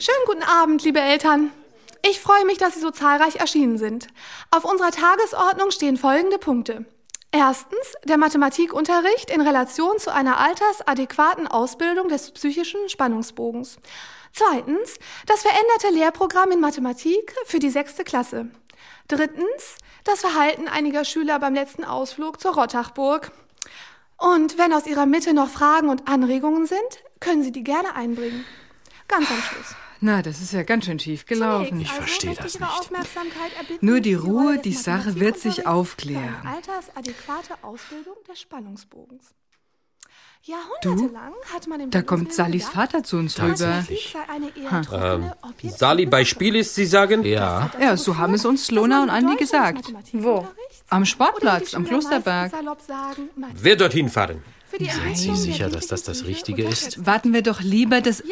Schönen guten Abend, liebe Eltern. Ich freue mich, dass Sie so zahlreich erschienen sind. Auf unserer Tagesordnung stehen folgende Punkte. Erstens, der Mathematikunterricht in Relation zu einer altersadäquaten Ausbildung des psychischen Spannungsbogens. Zweitens, das veränderte Lehrprogramm in Mathematik für die 6. Klasse. Drittens, das Verhalten einiger Schüler beim letzten Ausflug zur Rottachburg. Und wenn aus Ihrer Mitte noch Fragen und Anregungen sind, können Sie die gerne einbringen. Ganz am Schluss. Na, das ist ja ganz schön schief gelaufen. Ich verstehe das nicht. Nur die Ruhe, die Sache wird sich aufklären. Altersadäquate Ausbildung des Spannungsbogens. Jahrhundertelang hat man im Da kommt Sallys Vater zu uns rüber. Sally bei Spiel ist, Sie sagen? Ja. Ja, so haben es uns Lona und Andi gesagt. Wo? Am Sportplatz, am Klosterberg. Wer dorthin fahren? Sind Sie sicher, dass das das Richtige ist? Warten wir doch lieber das